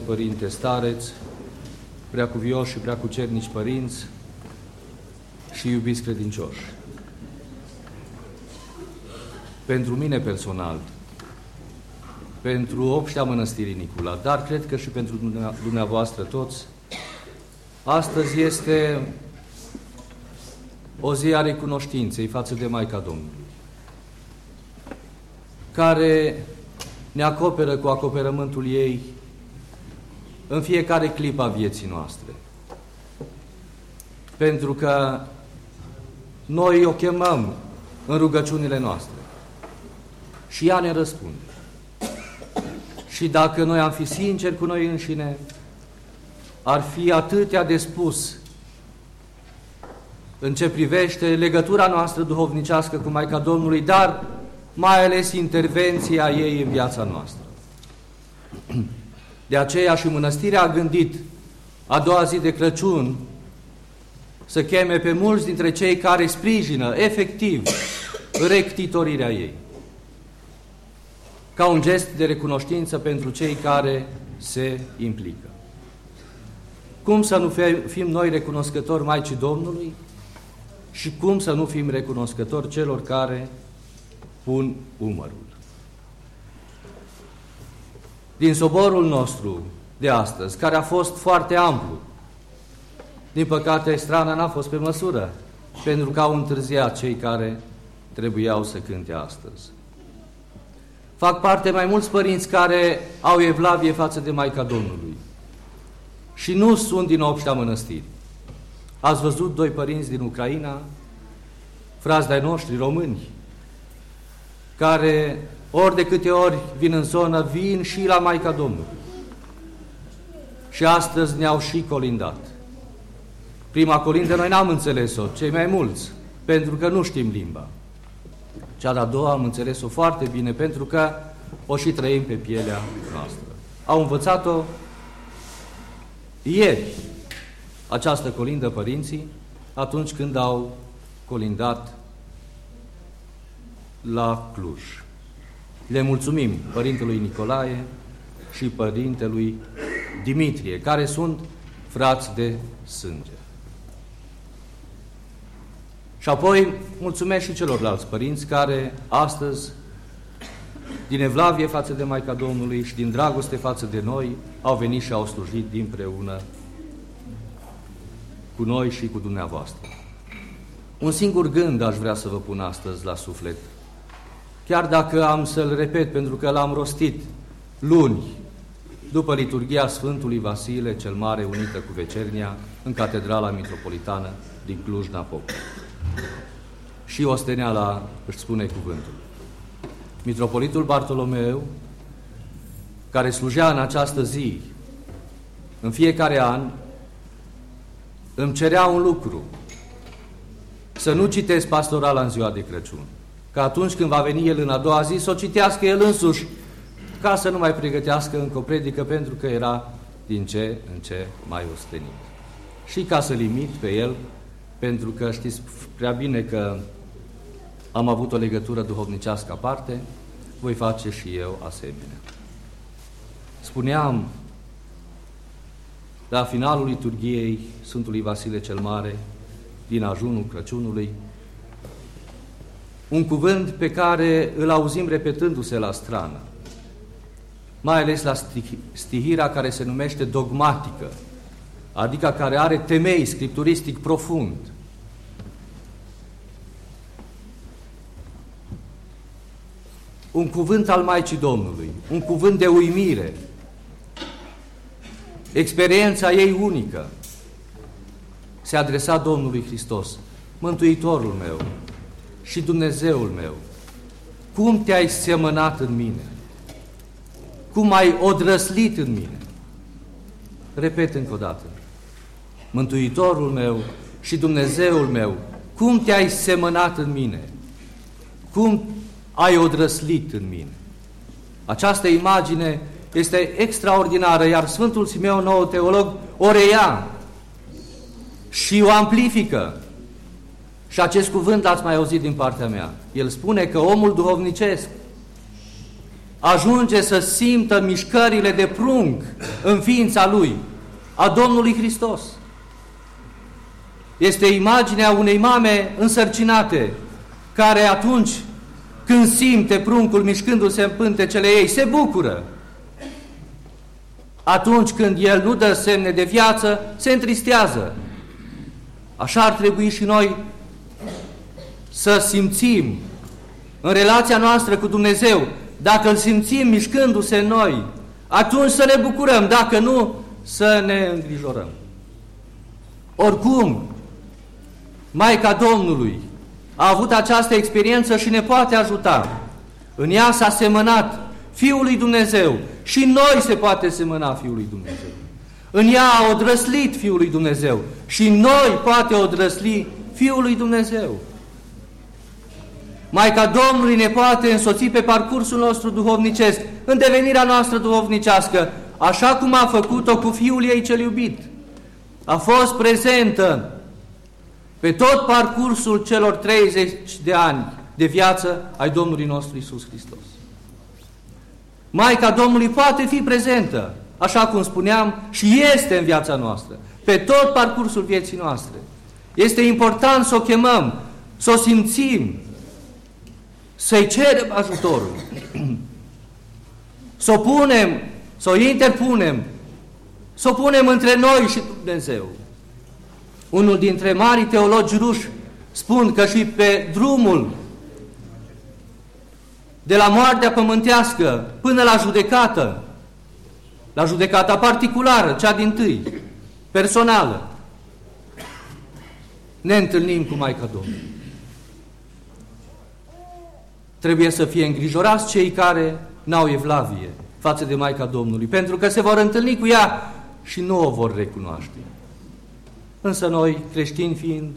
Părinte stareț, preacuvioși și preacucernici părinți și iubiți credincioși. Pentru mine personal, pentru obștea Mănăstirii Nicula, dar cred că și pentru dumneavoastră toți, astăzi este o zi a recunoștinței față de Maica Domnului, care ne acoperă cu acoperământul ei în fiecare clipă a vieții noastre. Pentru că noi o chemăm în rugăciunile noastre și ea ne răspunde. Și dacă noi am fi sinceri cu noi înșine, ar fi atâtea de spus în ce privește legătura noastră duhovnicească cu Maica Domnului, dar mai ales intervenția ei în viața noastră. De aceea și Mănăstirea a gândit a doua zi de Crăciun să cheme pe mulți dintre cei care sprijină efectiv rectitorirea ei, ca un gest de recunoștință pentru cei care se implică. Cum să nu fim noi recunoscători Maicii Domnului și cum să nu fim recunoscători celor care pun umărul? Din soborul nostru de astăzi, care a fost foarte amplu, din păcate strana n-a fost pe măsură, pentru că au întârziat cei care trebuiau să cânte astăzi. Fac parte mai mulți părinți care au evlavie față de Maica Domnului și nu sunt din obștea Mănăstirii. Ați văzut doi părinți din Ucraina, frați de-ai noștri români, care ori de câte ori vin în zonă, vin și la Maica Domnului. Și astăzi ne-au și colindat. Prima colindă noi n-am înțeles-o, cei mai mulți, pentru că nu știm limba. Cea de-a doua am înțeles-o foarte bine, pentru că o și trăim pe pielea noastră. Au învățat-o ieri, această colindă, părinții, atunci când au colindat la Cluj. Le mulțumim Părintelui Nicolae și Părintelui Dimitrie, care sunt frați de sânge. Și apoi mulțumesc și celorlalți părinți care astăzi, din evlavie față de Maica Domnului și din dragoste față de noi, au venit și au slujit împreună cu noi și cu dumneavoastră. Un singur gând aș vrea să vă pun astăzi la suflet, chiar dacă am să-l repet, pentru că l-am rostit luni, după liturghia Sfântului Vasile cel Mare, unită cu Vecernia, în Catedrala Mitropolitană din Cluj-Napoca. Și osteneala își spune cuvântul. Mitropolitul Bartolomeu, care slujea în această zi, în fiecare an, îmi cerea un lucru: să nu citesc pastorala în ziua de Crăciun, că atunci când va veni el în a doua zi, să o citească el însuși, ca să nu mai pregătească încă o predică, pentru că era din ce în ce mai ostenit. Și ca să limit pe el, pentru că știți prea bine că am avut o legătură duhovnicească aparte, voi face și eu asemenea. Spuneam la finalul liturghiei Sfântului Vasile cel Mare, din ajunul Crăciunului, un cuvânt pe care îl auzim repetându-se la strană, mai ales la stihirea care se numește dogmatică, adică care are temei scripturistic profund. Un cuvânt al Maicii Domnului, un cuvânt de uimire, experiența ei unică, se adresa Domnului Hristos: Mântuitorul meu și Dumnezeul meu, cum te-ai semănat în mine? Cum ai odrăslit în mine? Repet încă o dată: Mântuitorul meu și Dumnezeul meu, cum te-ai semănat în mine? Cum ai odrăslit în mine? Această imagine este extraordinară, iar Sfântul Simeon, nou teolog, o reia și o amplifică. Și acest cuvânt l-ați mai auzit din partea mea. El spune că omul duhovnicesc ajunge să simtă mișcările de prunc în ființa lui, a Domnului Hristos. Este imaginea unei mame însărcinate, care atunci când simte pruncul mișcându-se în pântecele ei, se bucură. Atunci când el nu dă semne de viață, se întristează. Așa ar trebui și noi să simțim în relația noastră cu Dumnezeu. Dacă îl simțim mișcându-se în noi, atunci să ne bucurăm, dacă nu, să ne îngrijorăm. Oricum, Maica Domnului a avut această experiență și ne poate ajuta. În ea s-a semănat Fiul lui Dumnezeu și noi se poate semăna Fiul lui Dumnezeu. În ea a odrăslit Fiul lui Dumnezeu și noi poate odrăsli Fiul lui Dumnezeu. Maica Domnului ne poate însoți pe parcursul nostru duhovnicesc, în devenirea noastră duhovnicească, așa cum a făcut-o cu Fiul ei cel iubit. A fost prezentă pe tot parcursul celor 30 de ani de viață ai Domnului nostru Iisus Hristos. Maica Domnului poate fi prezentă, așa cum spuneam, și este în viața noastră, pe tot parcursul vieții noastre. Este important să o chemăm, să o simțim, să-i cerem ajutorul, să o punem, să o interpunem, să o punem între noi și Dumnezeu. Unul dintre marii teologi ruși spun că și pe drumul de la moartea pământească până la judecata particulară, cea dintâi, personală, ne întâlnim cu Maica Domnului. Trebuie să fie îngrijorați cei care n-au evlavie față de Maica Domnului, pentru că se vor întâlni cu ea și nu o vor recunoaște. Însă noi, creștini fiind,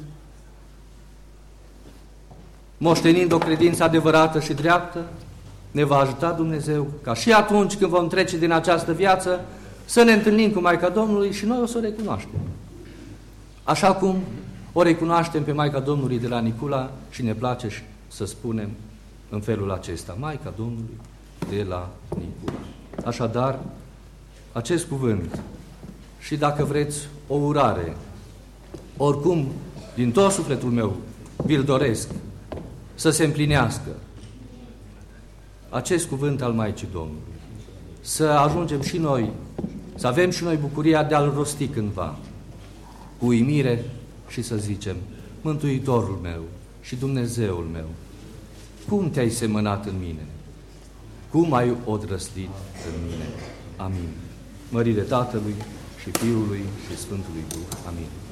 moștenind o credință adevărată și dreaptă, ne va ajuta Dumnezeu ca și atunci când vom trece din această viață să ne întâlnim cu Maica Domnului și noi o să o recunoaștem. Așa cum o recunoaștem pe Maica Domnului de la Nicula și ne place să spunem în felul acesta, Maica Domnului de la Nicula. Așadar, acest cuvânt și dacă vreți o urare, oricum, din tot sufletul meu, vi-l doresc să se împlinească acest cuvânt al Maicii Domnului. Să ajungem și noi, să avem și noi bucuria de a-l rosti cândva, cu uimire și să zicem, Mântuitorul meu și Dumnezeul meu, cum te-ai semănat în mine? Cum ai odrăslit în mine? Amin. Mărire Tatălui și Fiului și Sfântului Duh. Amin.